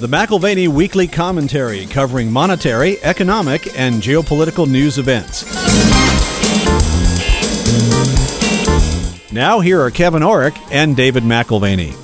The McIlvaney Weekly Commentary, covering monetary, economic, and geopolitical news events. Now here are Kevin Orrick and David McIlvaney.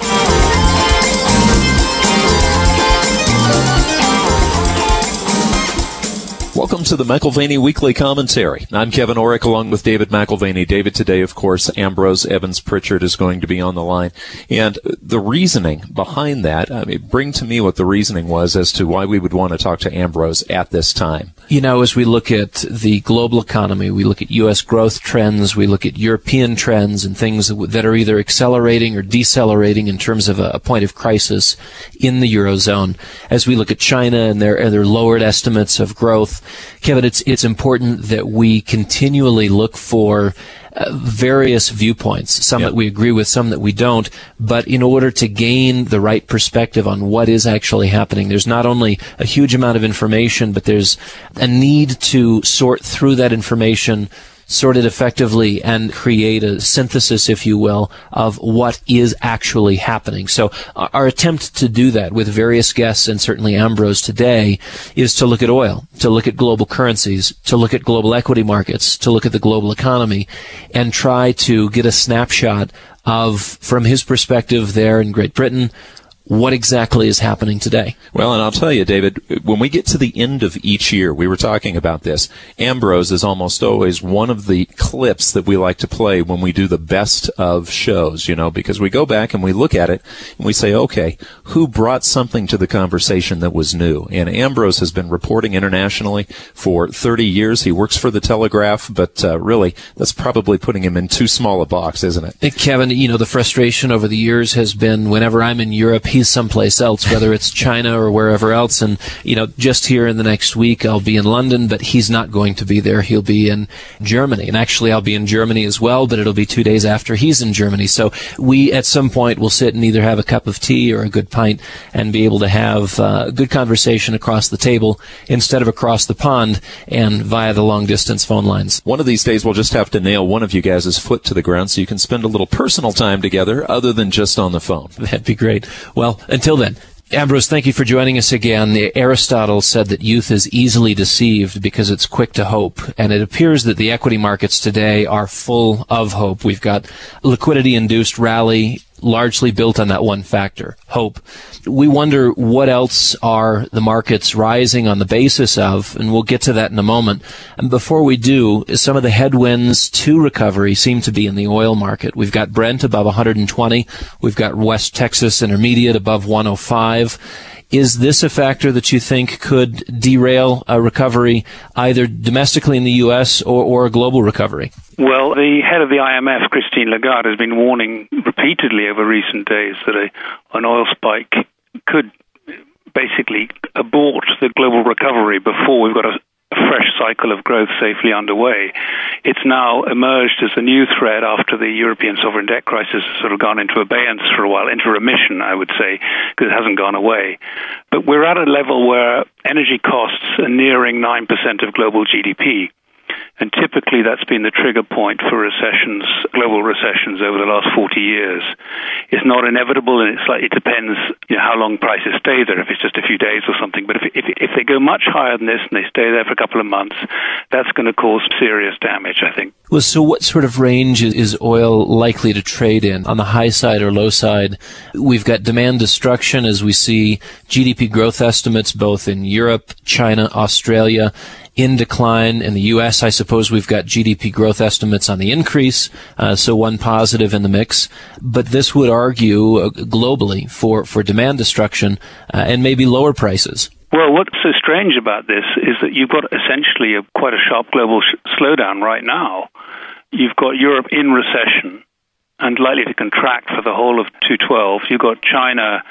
Welcome to the McIlvaney Weekly Commentary. I'm Kevin Orrick along with David McIlvaney. David, today, of course, Ambrose Evans-Pritchard is going to be on the line. And the reasoning behind that, bring to me what the reasoning was as to why we would want to talk to Ambrose at this time. You know, as we look at the global economy, we look at U.S. growth trends, we look at European trends and things that are either accelerating or decelerating in terms of a point of crisis in the Eurozone. As we look at China and their lowered estimates of growth, Kevin, it's important that we continually look for various viewpoints, some that we agree with, some that we don't, but in order to gain the right perspective on what is actually happening, there's not only a huge amount of information, but there's a need to sort through that information, sort it effectively, and create a synthesis, if you will, of what is actually happening. So our attempt to do that with various guests, and certainly Ambrose today, is to look at oil, to look at global currencies, to look at global equity markets, to look at the global economy, and try to get a snapshot of, from his perspective there in Great Britain, what exactly is happening today. Well, and I'll tell you, David, when we get to the end of each year, we were talking about this, Ambrose is almost always one of the clips that we like to play when we do the best of shows, because we go back and we look at it and we say, okay, who brought something to the conversation that was new? And Ambrose has been reporting internationally for 30 years. He works for the Telegraph, but really, that's probably putting him in too small a box, isn't it? Kevin, the frustration over the years has been whenever I'm in Europe, he's someplace else, whether it's China or wherever else. And, just here in the next week, I'll be in London, but he's not going to be there. He'll be in Germany. And actually, I'll be in Germany as well, but it'll be 2 days after he's in Germany. So we, at some point, will sit and either have a cup of tea or a good pint and be able to have a good conversation across the table instead of across the pond and via the long-distance phone lines. One of these days, we'll just have to nail one of you guys' foot to the ground so you can spend a little personal time together other than just on the phone. That'd be great. Well, until then, Ambrose, thank you for joining us again. Aristotle said that youth is easily deceived because it's quick to hope, and it appears that the equity markets today are full of hope. We've got liquidity-induced rally largely built on that one factor, hope. We wonder what else are the markets rising on the basis of, and we'll get to that in a moment. And before we do, some of the headwinds to recovery seem to be in the oil market. We've got Brent above 120. We've got West Texas Intermediate above 105. Is this a factor that you think could derail a recovery either domestically in the U.S. or a global recovery? Well, the head of the IMF, Christine Lagarde, has been warning repeatedly over recent days that an oil spike could basically abort the global recovery before we've got a fresh cycle of growth safely underway. It's now emerged as a new threat after the European sovereign debt crisis has sort of gone into abeyance for a while, into remission, I would say, because it hasn't gone away. But we're at a level where energy costs are nearing 9% of global GDP. And typically that's been the trigger point for recessions, global recessions over the last 40 years. It's not inevitable, and it depends how long prices stay there, if it's just a few days or something. But if they go much higher than this and they stay there for a couple of months, that's going to cause serious damage, I think. Well, so what sort of range is oil likely to trade in? On the high side or low side, we've got demand destruction as we see GDP growth estimates both in Europe, China, Australia, in decline. In the U.S., I suppose we've got GDP growth estimates on the increase, so one positive in the mix. But this would argue globally for demand destruction and maybe lower prices. Well, what's so strange about this is that you've got essentially quite a sharp global slowdown right now. You've got Europe in recession and likely to contract for the whole of 2012. You've got China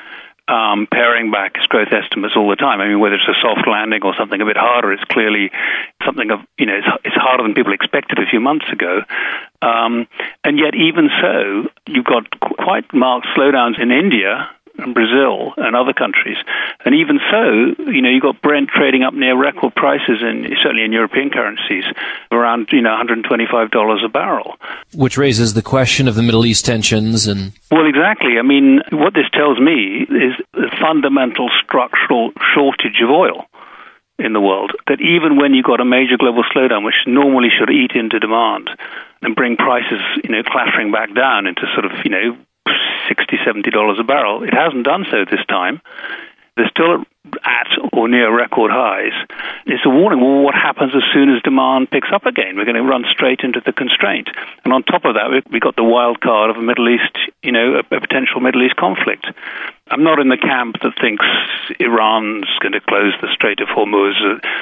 paring back its growth estimates all the time. I mean, whether it's a soft landing or something a bit harder, it's clearly something of, it's harder than people expected a few months ago. And yet, even so, you've got quite marked slowdowns in India, and Brazil and other countries. And even so, you've got Brent trading up near record prices, certainly in European currencies, around $125 a barrel. Which raises the question of the Middle East tensions and... Well, exactly. I mean, what this tells me is a fundamental structural shortage of oil in the world, that even when you've got a major global slowdown, which normally should eat into demand and bring prices, clattering back down into sort of, $60, $70 a barrel, it hasn't done so this time. They're still at or near record highs. It's a warning. Well, what happens as soon as demand picks up again? We're going to run straight into the constraint. And on top of that, we got the wild card of a Middle East, a potential Middle East conflict. I'm not in the camp that thinks Iran's going to close the Strait of Hormuz.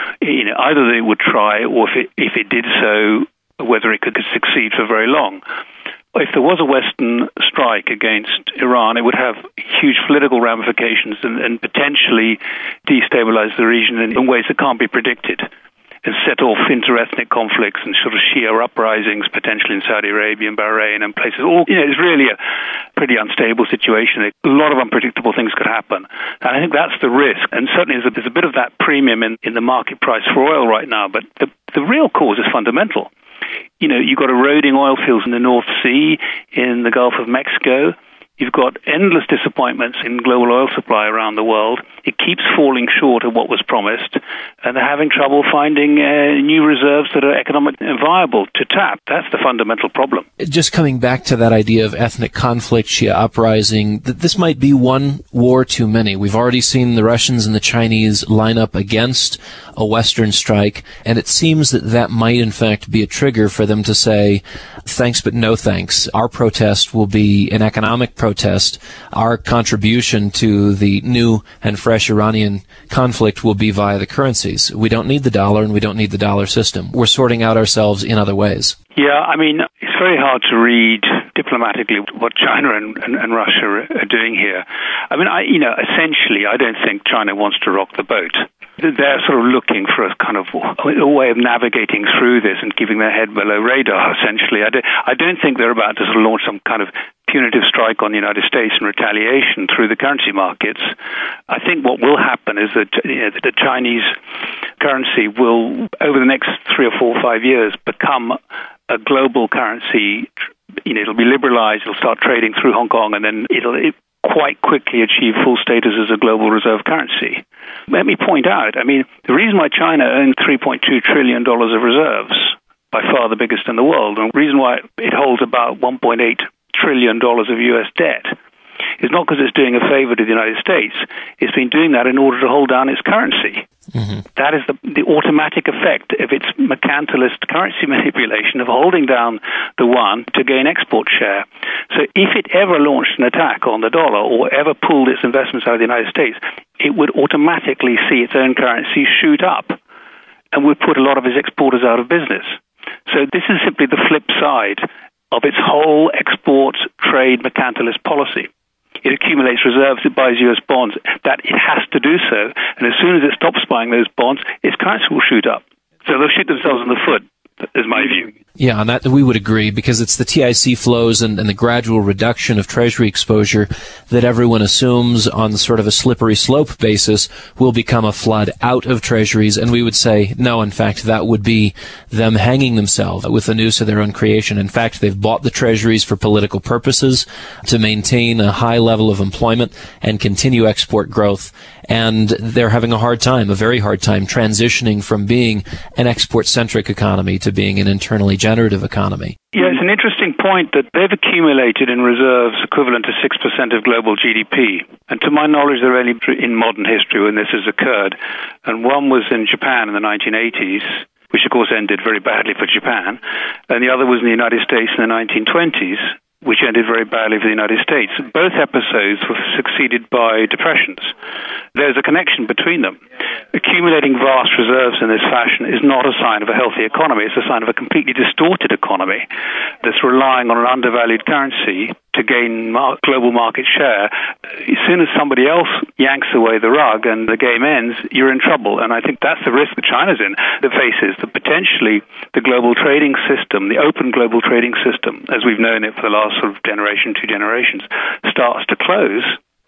Either they would try, or if it did so, whether it could succeed for very long. If there was a Western strike against Iran, it would have huge political ramifications and potentially destabilize the region in ways that can't be predicted, and set off inter-ethnic conflicts and sort of Shia uprisings, potentially in Saudi Arabia and Bahrain and places. It's really a pretty unstable situation. A lot of unpredictable things could happen. And I think that's the risk. And certainly there's a bit of that premium in the market price for oil right now. But the real cause is fundamental. You've got eroding oil fields in the North Sea, in the Gulf of Mexico. You've got endless disappointments in global oil supply around the world. It keeps falling short of what was promised, and they're having trouble finding new reserves that are economically viable to tap. That's the fundamental problem. Just coming back to that idea of ethnic conflict, Shia uprising, this might be one war too many. We've already seen the Russians and the Chinese line up against a Western strike, and it seems that might in fact be a trigger for them to say, thanks but no thanks. Our protest will be an economic protest. Our contribution to the new and fresh Iranian conflict will be via the currencies. We don't need the dollar, and we don't need the dollar system. We're sorting out ourselves in other ways. Yeah, I mean, it's very hard to read diplomatically what China and Russia are doing here. I mean, essentially, I don't think China wants to rock the boat. They're sort of looking for a kind of a way of navigating through this and keeping their head below radar, essentially. I don't think they're about to sort of launch some kind of punitive strike on the United States in retaliation through the currency markets. I think what will happen is that the Chinese currency will, over the next 3 or 4 or 5 years, become a global currency. It'll be liberalized, it'll start trading through Hong Kong, and then it'll quite quickly achieve full status as a global reserve currency. Let me point out, the reason why China owns $3.2 trillion of reserves, by far the biggest in the world, and the reason why it holds about $1.8 trillion of U.S. debt, is not because it's doing a favor to the United States. It's been doing that in order to hold down its currency. Mm-hmm. That is the automatic effect of its mercantilist currency manipulation of holding down the yuan to gain export share. So if it ever launched an attack on the dollar or ever pulled its investments out of the United States, it would automatically see its own currency shoot up and would put a lot of its exporters out of business. So this is simply the flip side of its whole export trade mercantilist policy. It accumulates reserves, it buys U.S. bonds, that it has to do so. And as soon as it stops buying those bonds, its currency will shoot up. So they'll shoot themselves in the foot, is my view. Yeah, on that we would agree, because it's the TIC flows and the gradual reduction of Treasury exposure that everyone assumes on sort of a slippery slope basis will become a flood out of Treasuries, and we would say, no, in fact, that would be them hanging themselves with the noose of their own creation. In fact, they've bought the Treasuries for political purposes to maintain a high level of employment and continue export growth, and they're having a very hard time, transitioning from being an export-centric economy to being an internally generative economy. Yeah, it's an interesting point that they've accumulated in reserves equivalent to 6% of global GDP. And to my knowledge, they're only in modern history when this has occurred. And one was in Japan in the 1980s, which of course ended very badly for Japan. And the other was in the United States in the 1920s, which ended very badly for the United States. Both episodes were succeeded by depressions. There's a connection between them. Accumulating vast reserves in this fashion is not a sign of a healthy economy. It's a sign of a completely distorted economy that's relying on an undervalued currency to gain global market share. As soon as somebody else yanks away the rug and the game ends, you're in trouble. And I think that's the risk that China's in, that faces, that potentially the global trading system, the open global trading system, as we've known it for the last sort of generation, 2 generations, starts to close.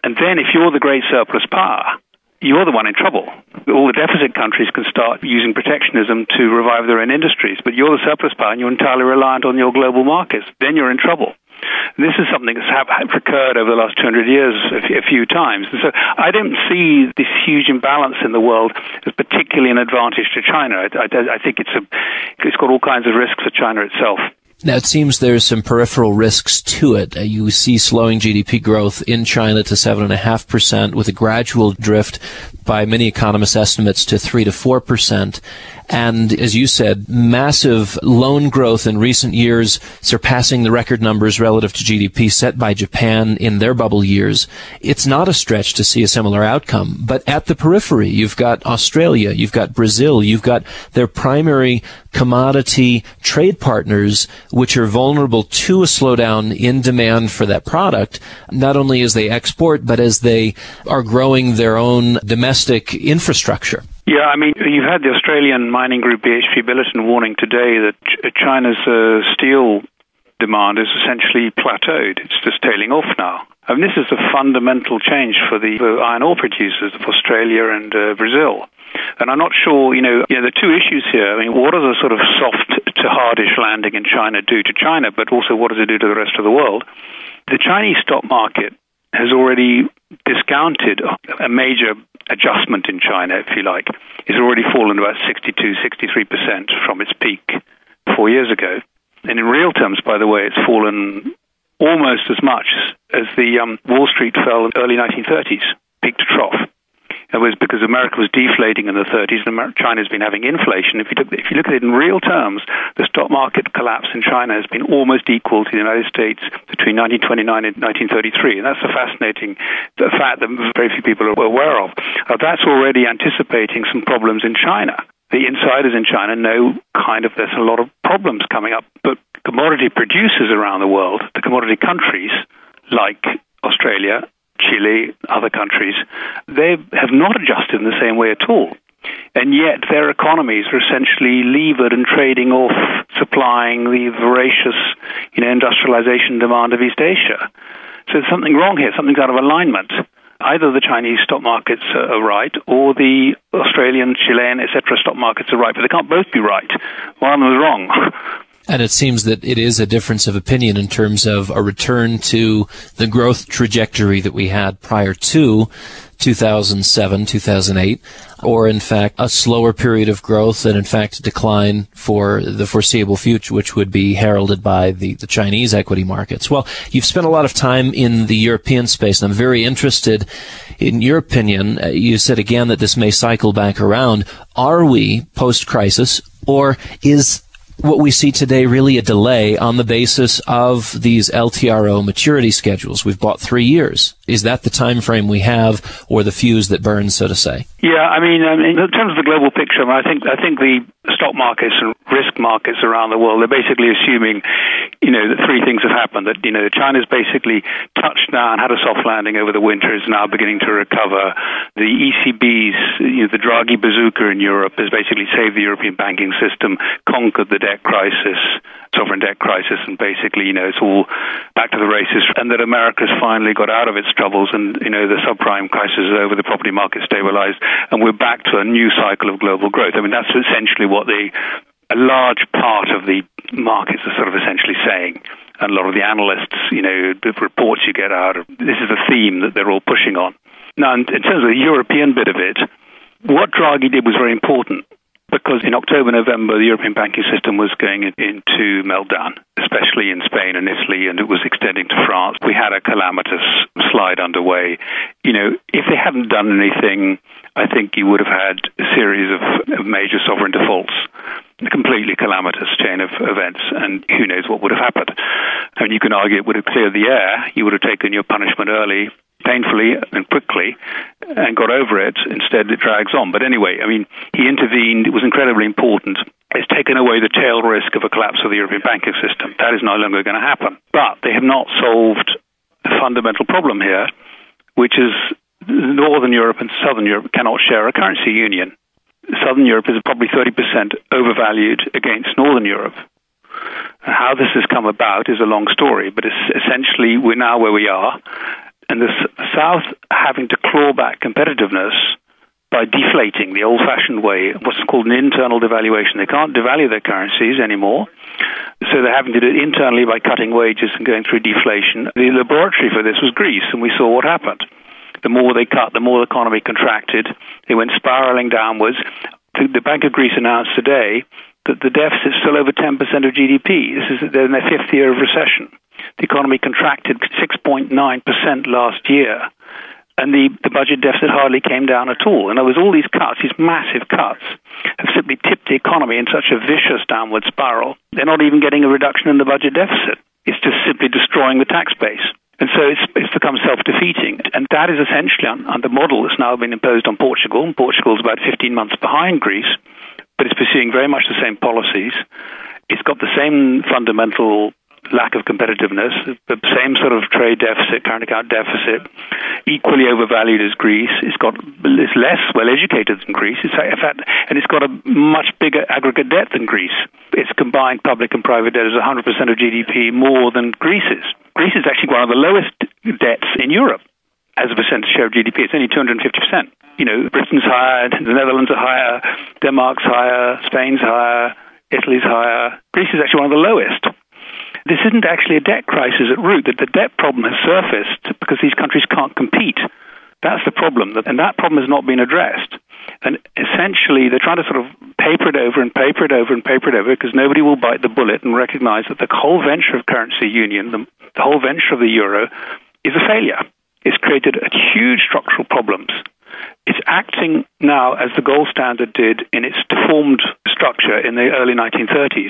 And then if you're the great surplus power, you're the one in trouble. All the deficit countries can start using protectionism to revive their own industries, but you're the surplus power and you're entirely reliant on your global markets. Then you're in trouble. This is something that's occurred over the last 200 years a few times. And so I don't see this huge imbalance in the world as particularly an advantage to China. I think it's got all kinds of risks for China itself. Now, it seems there's some peripheral risks to it. You see slowing GDP growth in China to 7.5%, with a gradual drift by many economists' estimates to 3 to 4%. And as you said, massive loan growth in recent years, surpassing the record numbers relative to GDP set by Japan in their bubble years. It's not a stretch to see a similar outcome. But at the periphery, you've got Australia, you've got Brazil, you've got their primary commodity trade partners, which are vulnerable to a slowdown in demand for that product, not only as they export, but as they are growing their own domestic infrastructure. Yeah, I mean, you've had the Australian mining group BHP Billiton warning today that China's steel demand is essentially plateaued. It's just tailing off now. I mean, this is a fundamental change for the iron ore producers of Australia and Brazil. And I'm not sure, there are two issues here. I mean, what does a sort of soft to hardish landing in China do to China, but also what does it do to the rest of the world? The Chinese stock market has already discounted a major adjustment in China, if you like. It's already fallen about 63% from its peak 4 years ago. And in real terms, by the way, it's fallen almost as much as the Wall Street fell in the early 1930s, peak to trough. It was because America was deflating in the 30s and China's been having inflation. If you look at it in real terms, the stock market collapse in China has been almost equal to the United States between 1929 and 1933. And that's a fascinating fact that very few people are aware of. That's already anticipating some problems in China. The insiders in China know there's a lot of problems coming up. But commodity producers around the world, the commodity countries like Australia, Chile, other countries, they have not adjusted in the same way at all. And yet their economies are essentially levered and trading off supplying the voracious, industrialization demand of East Asia. So there's something wrong here, something's out of alignment. Either the Chinese stock markets are right, or the Australian, Chilean, etc. stock markets are right, but they can't both be right. One of them is wrong. And it seems that it is a difference of opinion in terms of a return to the growth trajectory that we had prior to 2007, 2008, or in fact a slower period of growth and in fact a decline for the foreseeable future, which would be heralded by the Chinese equity markets. Well, you've spent a lot of time in the European space, and I'm very interested in your opinion. You said again that this may cycle back around. Are we post-crisis, or is what we see today really a delay on the basis of these LTRO maturity schedules? We've bought 3 years. Is that the time frame we have, or the fuse that burns, so to say? Yeah, I mean, in terms of the global picture, I think the stock markets and risk markets around the world, they're basically assuming, that three things have happened. That, China's basically touched down, had a soft landing over the winter, is now beginning to recover. The ECB's, the Draghi bazooka in Europe has basically saved the European banking system, conquered the debt crisis, sovereign debt crisis, and basically, it's all back to the races. And that America's finally got out of its troubles, and, the subprime crisis is over, the property market stabilized, and we're back to a new cycle of global growth. I mean, that's essentially what a large part of the markets are sort of essentially saying. And a lot of the analysts, the reports you get out of, this is a theme that they're all pushing on. Now, in terms of the European bit of it, what Draghi did was very important, because in October, November, the European banking system was going into meltdown, especially in Spain and Italy, and it was extending to France. We had a calamitous slide underway. If they hadn't done anything, I think you would have had a series of major sovereign defaults, a completely calamitous chain of events, and who knows what would have happened. I mean, you can argue it would have cleared the air. You would have taken your punishment early, painfully and quickly, and got over it. Instead, it drags on. But anyway, I mean, he intervened. It was incredibly important. It's taken away the tail risk of a collapse of the European banking system. That is no longer going to happen. But they have not solved a fundamental problem here, which is Northern Europe and Southern Europe cannot share a currency union. Southern Europe is probably 30% overvalued against Northern Europe. How this has come about is a long story, but it's essentially we're now where we are. and the South having to claw back competitiveness by deflating the old-fashioned way, what's called an internal devaluation. They can't devalue their currencies anymore, so they're having to do it internally by cutting wages and going through deflation. The laboratory for this was Greece, and we saw what happened. The more they cut, the more the economy contracted. They went spiraling downwards. The Bank of Greece announced today that the deficit is still over 10% of GDP. They're in their fifth year of recession. The economy contracted 6.9% last year, and the budget deficit hardly came down at all. In other words, all these cuts, these massive cuts, have simply tipped the economy in such a vicious downward spiral. They're not even getting a reduction in the budget deficit. It's just simply destroying the tax base. And so it's become self-defeating. And that is essentially the model that's now been imposed on Portugal. And Portugal is about 15 months behind Greece, but it's pursuing very much the same policies. It's got the same fundamental lack of competitiveness, the same sort of trade deficit, current account deficit, equally overvalued as Greece. It's less well-educated than Greece. And it's got a much bigger aggregate debt than Greece. Its combined public and private debt is 100% of GDP, more than Greece's. Greece is actually one of the lowest debts in Europe as a percentage share of GDP. It's only 250%. Britain's higher, the Netherlands are higher, Denmark's higher, Spain's higher, Italy's higher. Greece is actually one of the lowest. This isn't actually a debt crisis at root. That the debt problem has surfaced because these countries can't compete. That's the problem, and that problem has not been addressed. And essentially, they're trying to sort of paper it over because nobody will bite the bullet and recognize that the whole venture of currency union, the whole venture of the euro, is a failure. It's created huge structural problems. It's acting now as the gold standard did in its deformed structure in the early 1930s,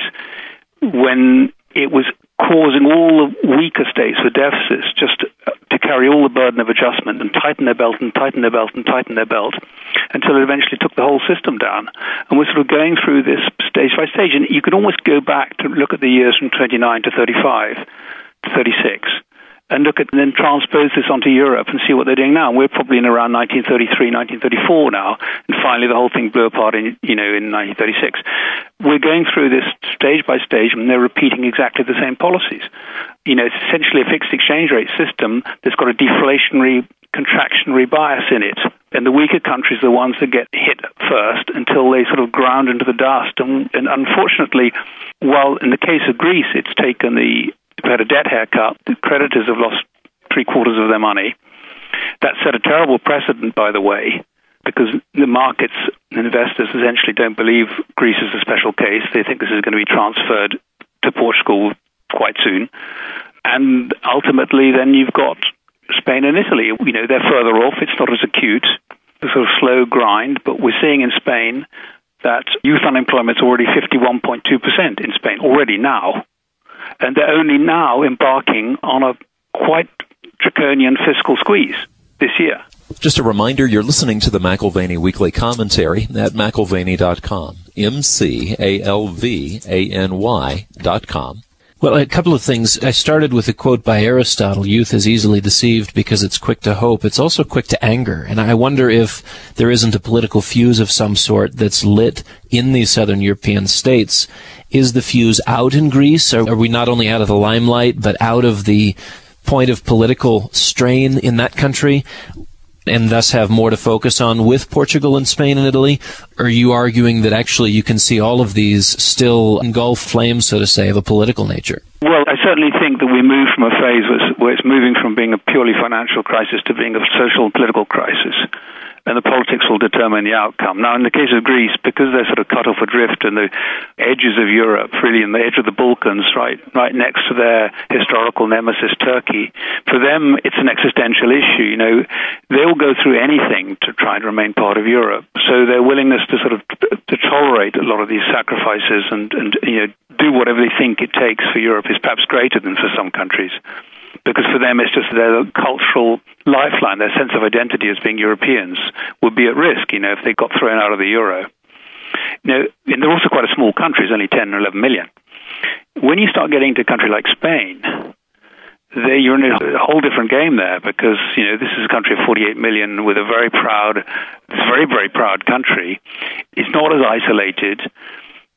when it was causing all the weaker states with deficits just to carry all the burden of adjustment and tighten their belt and tighten their belt and tighten their belt until it eventually took the whole system down. And we're sort of going through this stage by stage. And you can almost go back to look at the years from 29 to 35 to 36 and then transpose this onto Europe and see what they're doing now. And we're probably in around 1933, 1934 now, and finally the whole thing blew apart in 1936. We're going through this stage by stage, and they're repeating exactly the same policies. It's essentially a fixed exchange rate system that's got a deflationary, contractionary bias in it. And the weaker countries are the ones that get hit first until they sort of ground into the dust. And unfortunately, while in the case of Greece, it's taken had a debt haircut, the creditors have lost 3/4 of their money. That set a terrible precedent, by the way, because the markets and investors essentially don't believe Greece is a special case. They think this is going to be transferred to Portugal quite soon. And ultimately, then you've got Spain and Italy. They're further off. It's not as acute. It's a sort of slow grind. But we're seeing in Spain that youth unemployment is already 51.2% in Spain, already now. And they're only now embarking on a quite draconian fiscal squeeze this year. Just a reminder, you're listening to the McAlvany Weekly Commentary at McAlvany.com, McAlvany.com. Well, a couple of things. I started with a quote by Aristotle, youth is easily deceived because it's quick to hope. It's also quick to anger. And I wonder if there isn't a political fuse of some sort that's lit in these southern European states. Is the fuse out in Greece? Are we not only out of the limelight, but out of the point of political strain in that country, and thus have more to focus on with Portugal and Spain and Italy? Or are you arguing that actually you can see all of these still engulfed flames, so to say, of a political nature? Well, I certainly think that we move from a phase where it's moving from being a purely financial crisis to being a social and political crisis. And the politics will determine the outcome. Now, in the case of Greece, because they're sort of cut off adrift in the edges of Europe, really in the edge of the Balkans, right next to their historical nemesis, Turkey, for them, it's an existential issue. They'll go through anything to try and remain part of Europe. So their willingness to sort of to tolerate a lot of these sacrifices and do whatever they think it takes for Europe is perhaps greater than for some countries. Because for them, it's just their cultural lifeline, their sense of identity as being Europeans would be at risk, if they got thrown out of the euro. And they're also quite a small country, it's only 10 or 11 million. When you start getting to a country like Spain, you're in a whole different game there because, this is a country of 48 million with a very, very proud country. It's not as isolated.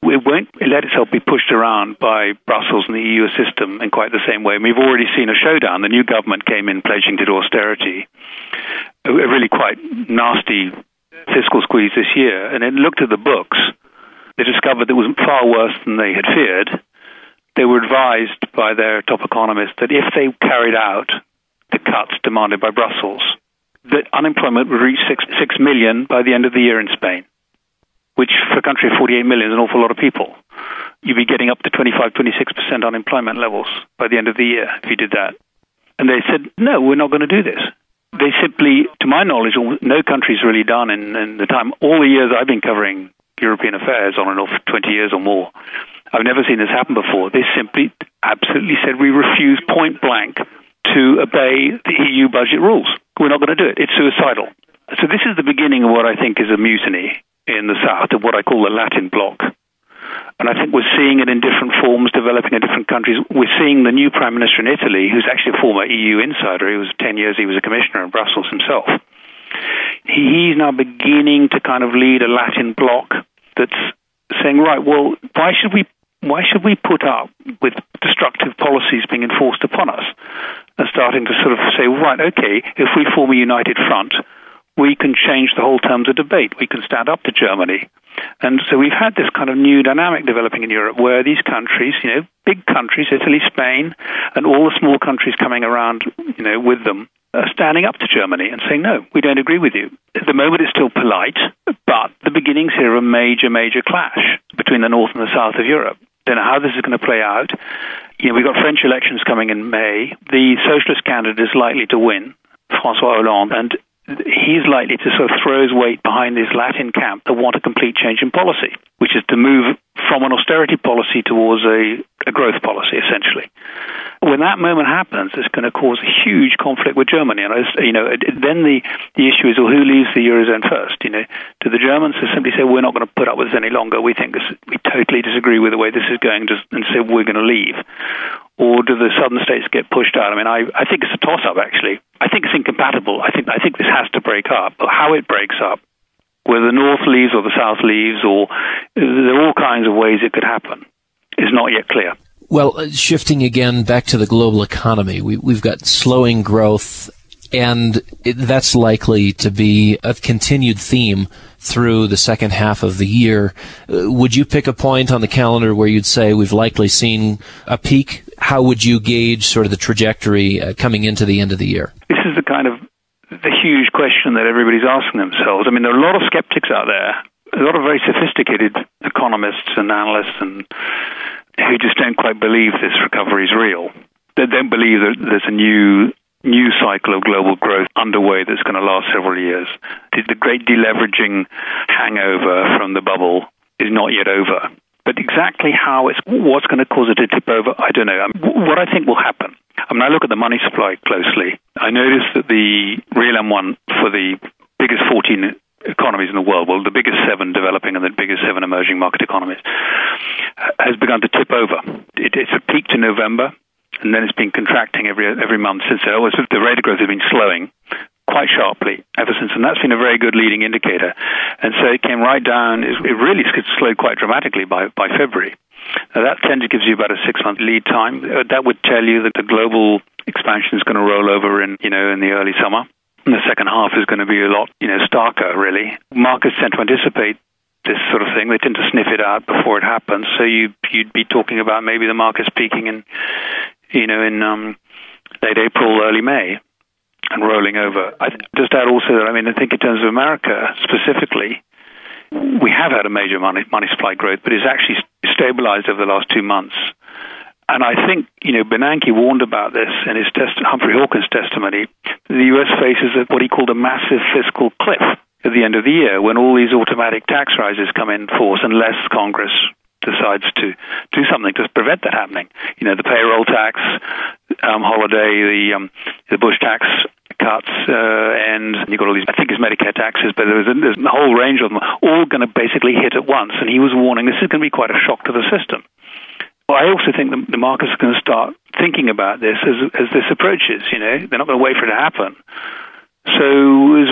it won't let itself be pushed around by Brussels and the EU system in quite the same way. And we've already seen a showdown. The new government came in pledging to do austerity, a really quite nasty fiscal squeeze this year, and it looked at the books. They discovered that it was far worse than they had feared. They were advised by their top economists that if they carried out the cuts demanded by Brussels, that unemployment would reach 6 million by the end of the year in Spain, which for a country of 48 million is an awful lot of people. You'd be getting up to 25-26% unemployment levels by the end of the year if you did that. And they said, no, we're not going to do this. They simply, to my knowledge, no country's really done in the time, all the years I've been covering European affairs on and off, 20 years or more, I've never seen this happen before. They simply absolutely said, we refuse point blank to obey the EU budget rules. We're not going to do it. It's suicidal. So this is the beginning of what I think is a mutiny in the South, of what I call the Latin bloc. And I think we're seeing it in different forms developing in different countries. We're seeing the new Prime Minister in Italy, who's actually a former EU insider. He was 10 years, he was a commissioner in Brussels himself. He's now beginning to kind of lead a Latin bloc that's saying, right, well, why should we put up with destructive policies being enforced upon us? And starting to sort of say, right, okay, if we form a united front, we can change the whole terms of debate. We can stand up to Germany. And so we've had this kind of new dynamic developing in Europe where these countries, big countries, Italy, Spain, and all the small countries coming around, with them, are standing up to Germany and saying, no, we don't agree with you. At the moment, it's still polite, but the beginnings here are a major, major clash between the north and the south of Europe. Don't know how this is going to play out. We've got French elections coming in May. The socialist candidate is likely to win, François Hollande, and he's likely to sort of throw his weight behind this Latin camp that want a complete change in policy, which is to move from an austerity policy towards a growth policy, essentially. When that moment happens, it's going to cause a huge conflict with Germany. And then the issue is, well, who leaves the Eurozone first? Do the Germans simply say, we're not going to put up with this any longer, we totally disagree with the way this is going, and say we're going to leave? Or do the southern states get pushed out? I mean, I think it's a toss-up, actually. I think it's incompatible. I think this has to break up. But how it breaks up, whether the north leaves or the south leaves, or there are all kinds of ways it could happen, is not yet clear. Well, shifting again back to the global economy, we've got slowing growth, and that's likely to be a continued theme through the second half of the year. Would you pick a point on the calendar where you'd say we've likely seen a peak? How would you gauge sort of the trajectory coming into the end of the year? This is the huge question that everybody's asking themselves. I mean, there are a lot of skeptics out there, a lot of very sophisticated economists and analysts and who just don't quite believe this recovery is real. They don't believe that there's a new cycle of global growth underway that's going to last several years. The great deleveraging hangover from the bubble is not yet over. But exactly what's going to cause it to tip over, I don't know. What I think will happen, I look at the money supply closely. I notice that the real M1 for the biggest 14 economies in the world, well, the biggest 7 developing and the biggest 7 emerging market economies, has begun to tip over. It's peaked in November, and then it's been contracting every month since. The rate of growth has been slowing quite sharply ever since, and that's been a very good leading indicator. And so it came right down. It really slowed quite dramatically by February. Now that tends to give you about a 6-month lead time. That would tell you that the global expansion is going to roll over in the early summer. And the second half is going to be a lot, starker, really. Markets tend to anticipate this sort of thing. They tend to sniff it out before it happens. So you'd be talking about maybe the markets peaking in late April, early May, and rolling over. I just add also that, I think in terms of America specifically, we have had a major money supply growth, but it's actually stabilized over the last 2 months. And I think, Bernanke warned about this in his Humphrey Hawkins' testimony. The U.S. faces what he called a massive fiscal cliff at the end of the year when all these automatic tax rises come in force unless Congress decides to do something to prevent that happening. The payroll tax, holiday, the Bush tax cuts, and you've got all these, I think it's Medicare taxes, but there's a whole range of them, all going to basically hit at once. And he was warning this is going to be quite a shock to the system. Well, I also think the markets are going to start thinking about this as this approaches. They're not going to wait for it to happen. So as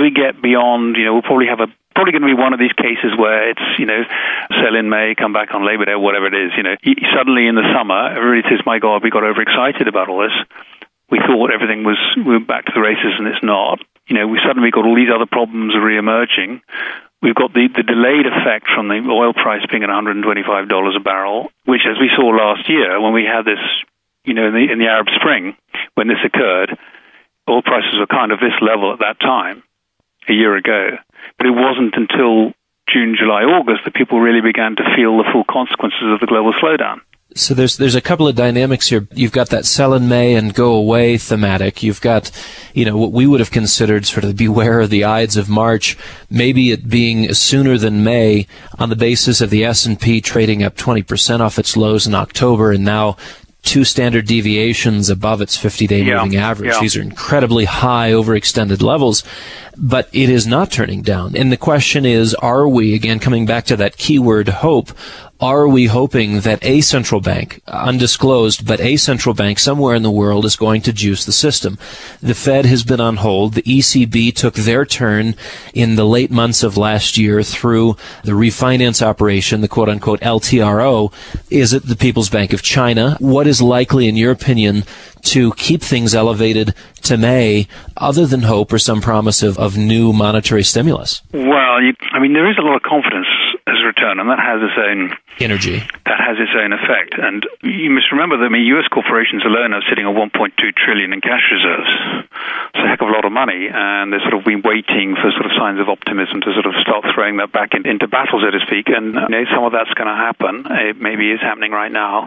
we get beyond, we'll probably have probably going to be one of these cases where it's, sell in May, come back on Labor Day, whatever it is. Suddenly in the summer, everybody says, my God, we got overexcited about all this. We thought everything we were back to the races, and it's not. We suddenly got all these other problems re-emerging. We've got the delayed effect from the oil price being at $125 a barrel, which, as we saw last year when we had this, in the Arab Spring, when this occurred, oil prices were kind of this level at that time, a year ago. But it wasn't until June, July, August that people really began to feel the full consequences of the global slowdown. So there's a couple of dynamics here. You've got that sell in May and go away thematic. You've got, what we would have considered sort of beware of the Ides of March, maybe it being sooner than May on the basis of the S&P trading up 20% off its lows in October and now 2 standard deviations above its 50-day moving average. These are incredibly high, overextended levels, but it is not turning down. And the question is, are we, again, coming back to that keyword hope, are we hoping that a central bank, undisclosed, but a central bank somewhere in the world is going to juice the system? The Fed has been on hold. The ECB took their turn in the late months of last year through the refinance operation, the quote-unquote LTRO. Is it the People's Bank of China? What is likely, in your opinion, to keep things elevated to May, other than hope or some promise of new monetary stimulus? Well, there is a lot of confidence as a return, and that has its own energy. That has its own effect. And you must remember that U.S. corporations alone are sitting on $1.2 trillion in cash reserves. It's a heck of a lot of money, and they're sort of been waiting for sort of signs of optimism to sort of start throwing that back into battle, so to speak. And some of that's going to happen. It maybe is happening right now.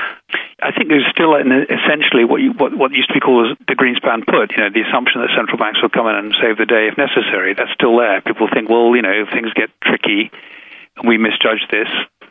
I think there's still essentially what used to be called the Greenspan put, the assumption that central banks will come in and save the day if necessary. That's still there. People think, well, if things get tricky and we misjudge this,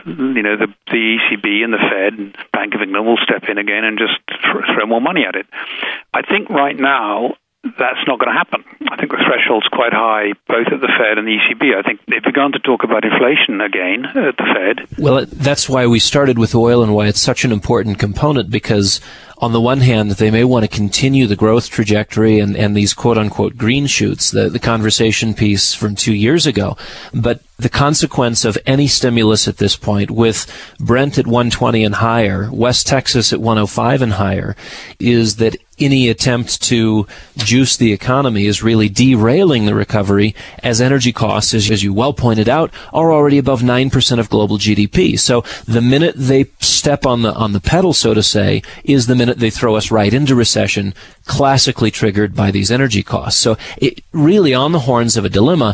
the ECB and the Fed and Bank of England will step in again and just throw more money at it. I think right now that's not going to happen. I think the threshold's quite high, both at the Fed and the ECB. I think they've begun to talk about inflation again at the Fed. Well, that's why we started with oil and why it's such an important component, because on the one hand, they may want to continue the growth trajectory and these quote-unquote green shoots, the conversation piece from 2 years ago. But the consequence of any stimulus at this point, with Brent at 120 and higher, West Texas at 105 and higher, is that any attempt to juice the economy is really derailing the recovery, as energy costs, as you well pointed out, are already above 9% of global GDP. So the minute they step on the pedal, so to say, is the minute they throw us right into recession, classically triggered by these energy costs. So it really on the horns of a dilemma.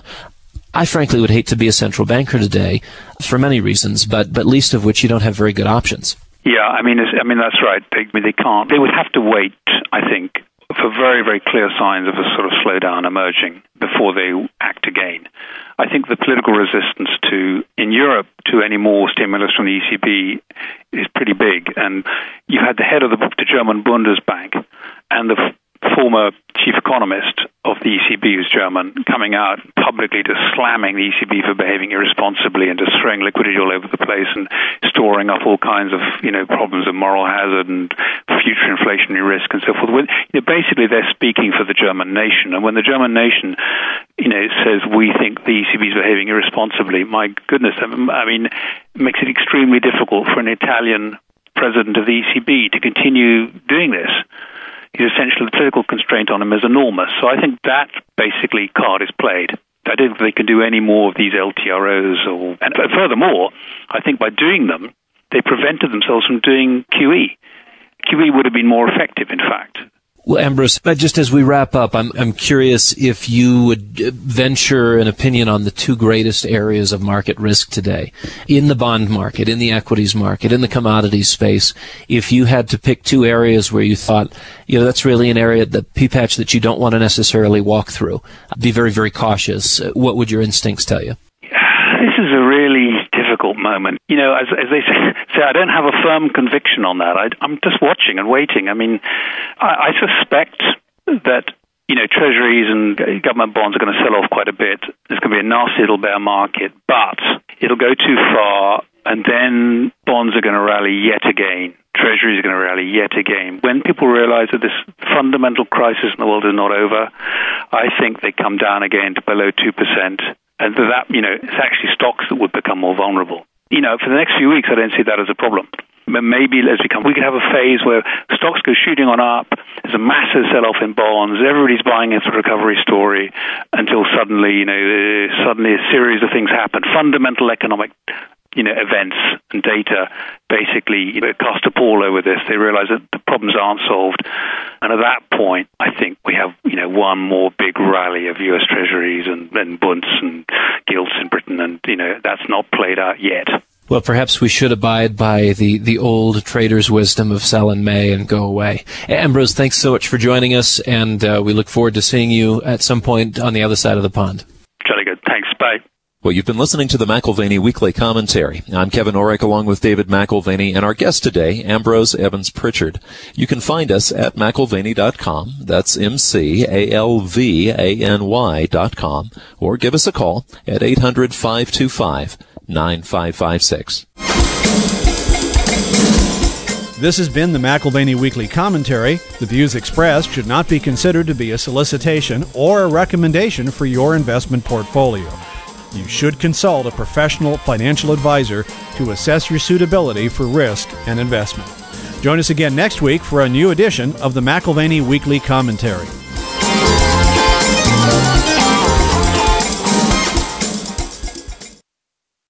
I frankly would hate to be a central banker today for many reasons, but least of which you don't have very good options. Yeah, that's right. They can't. They would have to wait, I think, for very, very clear signs of a sort of slowdown emerging before they act again. I think the political resistance in Europe to any more stimulus from the ECB is pretty big. And you had the head of the German Bundesbank and the former chief economist of the ECB, who's German, coming out publicly just slamming the ECB for behaving irresponsibly and just throwing liquidity all over the place and storing up all kinds of, problems of moral hazard and future inflationary risk and so forth. Basically, they're speaking for the German nation. And when the German nation, says we think the ECB is behaving irresponsibly, my goodness, it makes it extremely difficult for an Italian president of the ECB to continue doing this. Essentially, the political constraint on him is enormous. So I think that basically card is played. I don't think they can do any more of these LTROs. And furthermore, I think by doing them, they prevented themselves from doing QE. QE would have been more effective, in fact. Well, Ambrose, just as we wrap up, I'm curious if you would venture an opinion on the 2 greatest areas of market risk today. In the bond market, in the equities market, in the commodities space, if you had to pick 2 areas where you thought, that's really an area, the pea patch that you don't want to necessarily walk through, be very, very cautious, what would your instincts tell you? This is a really difficult moment. As they say, I don't have a firm conviction on that. I'm just watching and waiting. I suspect that, treasuries and government bonds are going to sell off quite a bit. There's going to be a nasty little bear market, but it'll go too far and then bonds are going to rally yet again. Treasuries are going to rally yet again. When people realize that this fundamental crisis in the world is not over, I think they come down again to below 2%. And that, it's actually stocks that would become more vulnerable. For the next few weeks, I don't see that as a problem. Maybe we could have a phase where stocks go shooting on up, there's a massive sell-off in bonds, everybody's buying into the recovery story until suddenly a series of things happen. Fundamental economic events and data basically cast a pall over this. They realize that the problems aren't solved. And at that point, I think we have, one more big rally of US Treasuries and bunds and gilts in Britain. And, that's not played out yet. Well, perhaps we should abide by the old trader's wisdom of sell in May and go away. Ambrose, thanks so much for joining us, and we look forward to seeing you at some point on the other side of the pond. Jolly good. Thanks. Bye. Well, you've been listening to the McIlvaney Weekly Commentary. I'm Kevin Orrick along with David McIlvaney and our guest today, Ambrose Evans-Pritchard. You can find us at McIlvaney.com. That's McAlvany.com. Or give us a call at 800-525-9556. This has been the McIlvaney Weekly Commentary. The views expressed should not be considered to be a solicitation or a recommendation for your investment portfolio. You should consult a professional financial advisor to assess your suitability for risk and investment. Join us again next week for a new edition of the McIlvaney Weekly Commentary.